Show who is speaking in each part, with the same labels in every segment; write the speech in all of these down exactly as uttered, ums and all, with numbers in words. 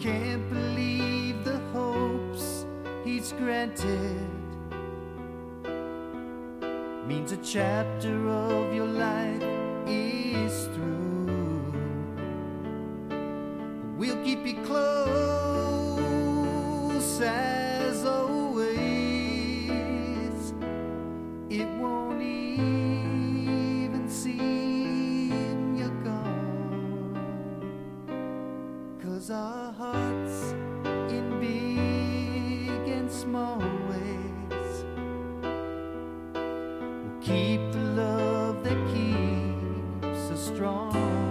Speaker 1: can't believe the hopes he's granted. Means a chapter of your life is through. We'll keep you close as always. It won't even seem you're gone, 'cause our hearts in big and small ways will keep the love that keeps us strong.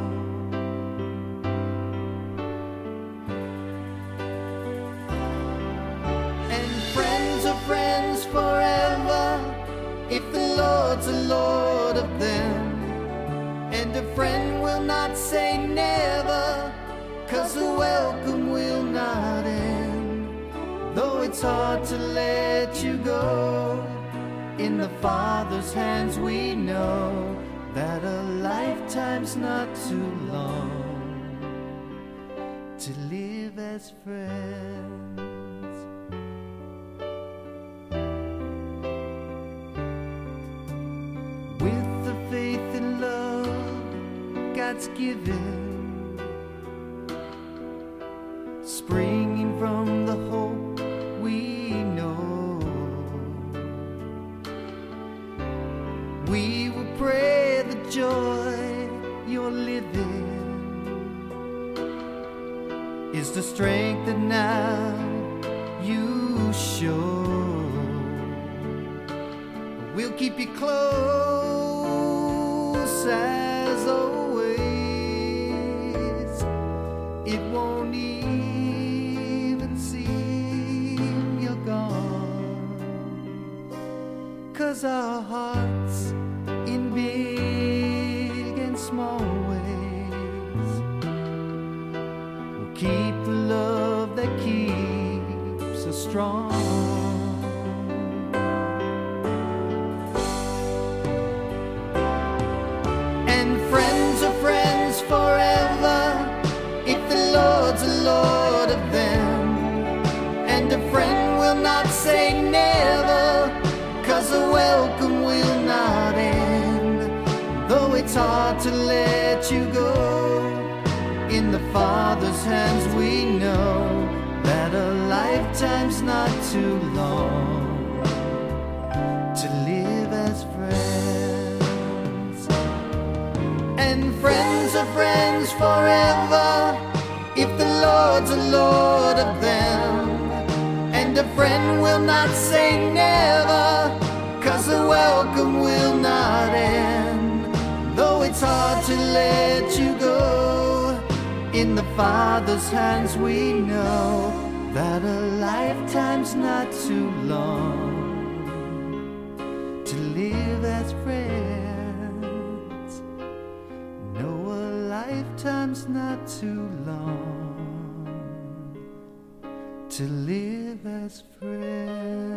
Speaker 1: Friends forever, if the Lord's a Lord of them. And a friend will not say never, 'cause the welcome will not end. Though it's hard to let you go, in the Father's hands we know that a lifetime's not too long to live as friends. Faith and love God's given, springing from the hope we know. We will pray the joy you're living is the strength that now you show. We'll keep you close as always. It won't even seem you're gone, 'cause our hearts in big and small ways will keep the love that keeps us strong. Lord of them, and a friend will not say never, 'cause the welcome will not end. Though it's hard to let you go, in the Father's hands we know that a lifetime's not too long to live as friends. And friends are friends forever, if the Lord's a Lord of them. And a friend will not say never, 'cause the welcome will not end. Though it's hard to let you go, in the Father's hands we know that a lifetime's not too long to live as friends. No, a lifetime's not too long to live as friends.